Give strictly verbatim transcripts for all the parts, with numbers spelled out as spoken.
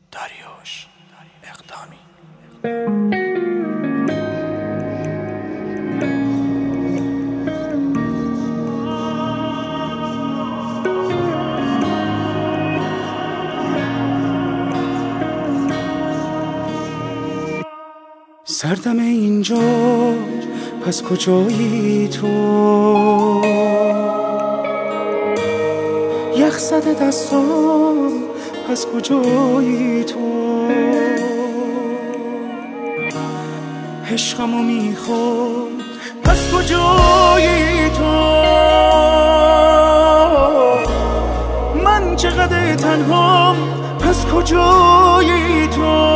داریوش اقدامی. سردم اینجا پس کجایی تو؟ یخ زده دستام پس کجایی تو؟ عشقمو میخوام پس کجایی تو؟ من چقدر تنهام پس کجایی تو؟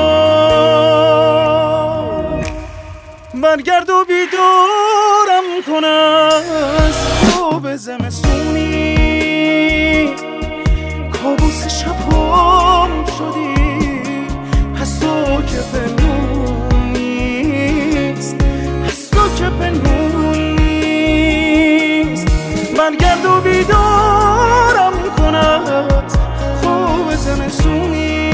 برگرد و بیدارم کن از خواب زمستونی، کابوس شبام شدی از تو که پنهون نیست، از تو که پنهون نیست. برگرد و بیدارم کن از خواب زمستونی،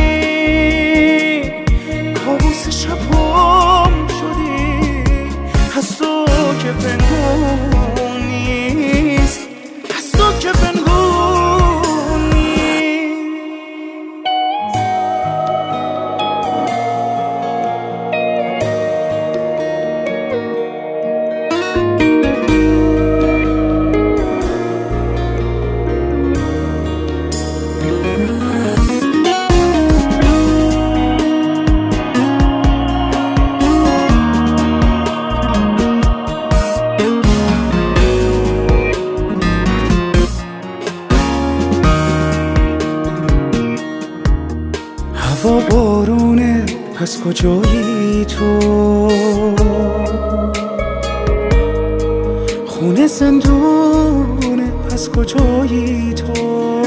کابوس شبام شدی از تو که پنهون نیست، از تو که پنهون نیست. هوا بارونه پس کجایی تو؟ خونه زندونه پس کجایی تو؟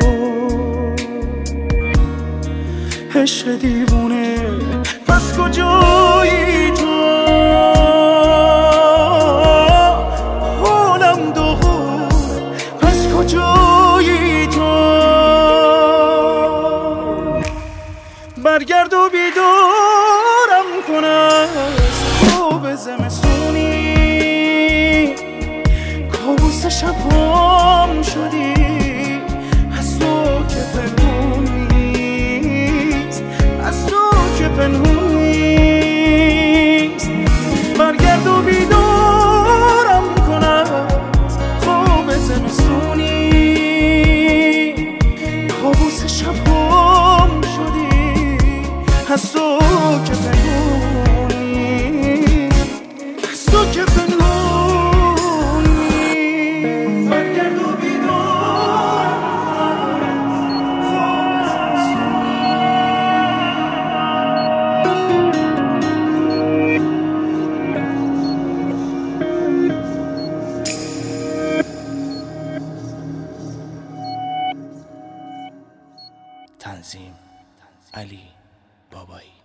عشق دیوونه پس کجایی تو؟ حالم دهونه پس کجایی تو؟ برگرد و بیدارم کن از خواب زمستونی، کابوس شبام شدی از تو که پنهون نیست، از تو که پنهون نیست. برگرد و بیدارم کن از خواب زمستونی، کابوس شبام شدی از تو که پنهونی، از تو که پنهونی. برگرد و بیدارم تنظیم علی بابایی.